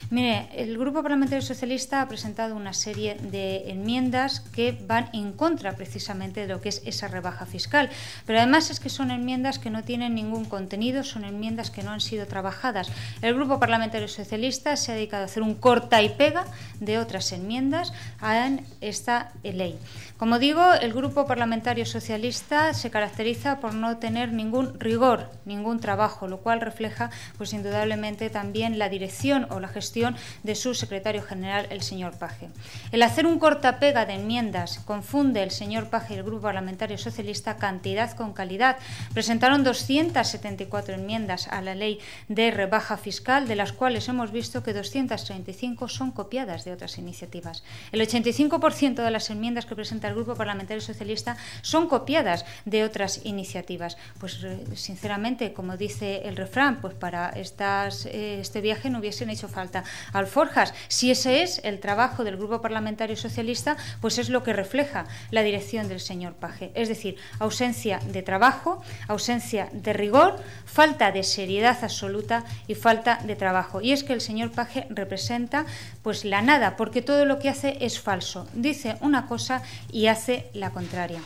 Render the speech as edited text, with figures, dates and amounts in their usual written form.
Mire, el Grupo Parlamentario Socialista ha presentado una serie de enmiendas que van en contra precisamente de lo que es esa rebaja fiscal. Pero además es que son enmiendas que no tienen ningún contenido, son enmiendas que no han sido trabajadas. El Grupo Parlamentario Socialista se ha dedicado a hacer un corta y pega de otras enmiendas a esta ley. Como digo, el Grupo Parlamentario Socialista se caracteriza por no tener ningún rigor, ningún trabajo, lo cual refleja, pues indudablemente, también la dirección o la gestión de su secretario general, el señor Page. El hacer un corta-pega de enmiendas confunde el señor Page y el Grupo Parlamentario Socialista cantidad con calidad. Presentaron 274 enmiendas a la ley de rebaja fiscal, de las cuales hemos visto que 235 son copiadas de otras iniciativas. El 85% de las enmiendas que presenta el Grupo Parlamentario Socialista son copiadas de otras iniciativas. Pues sinceramente, como dice el refrán, pues para este viaje no hubiesen hecho falta alforjas. Si ese es el trabajo del Grupo Parlamentario Socialista, pues es lo que refleja la dirección del señor Page. Es decir, ausencia de trabajo, ausencia de rigor, falta de seriedad absoluta y falta de trabajo. Y es que el señor Page representa pues la nada, porque todo lo que hace es falso. Dice una cosa y hace la contraria.